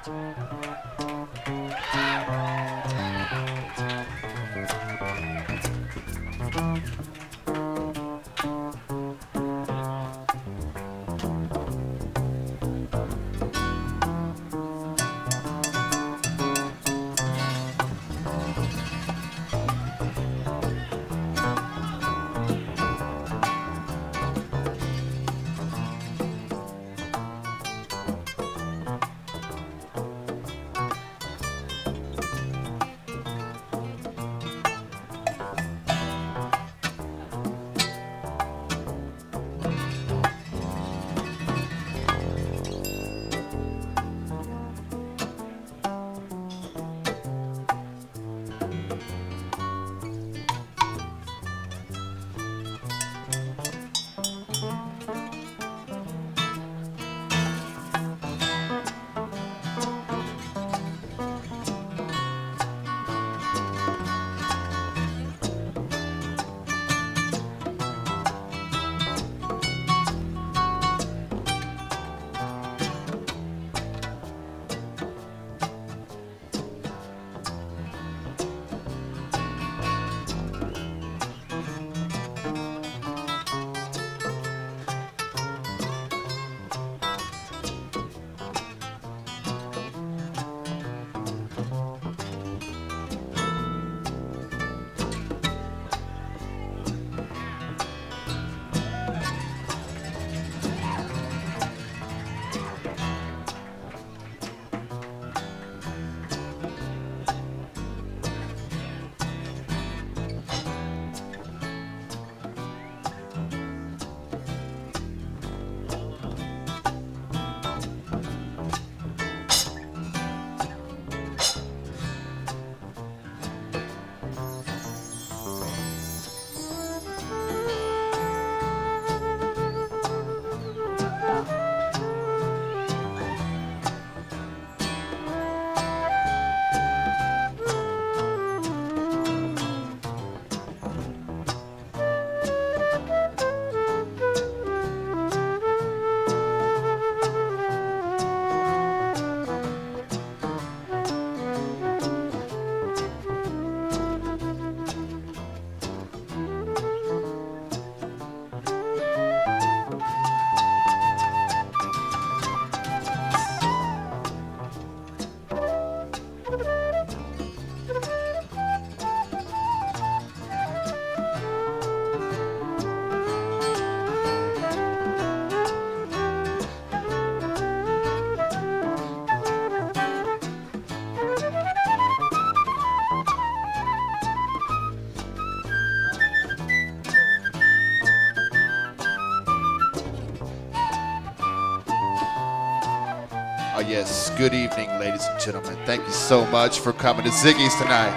Yes, good evening, ladies and gentlemen. Thank you so much for coming to Ziggy's tonight.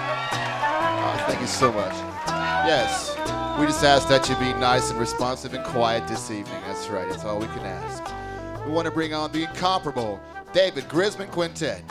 Thank you so much. Yes, we just ask that you be nice and responsive and quiet this evening. That's right, that's all we can ask. We want to bring on the incomparable David Grisman Quintet.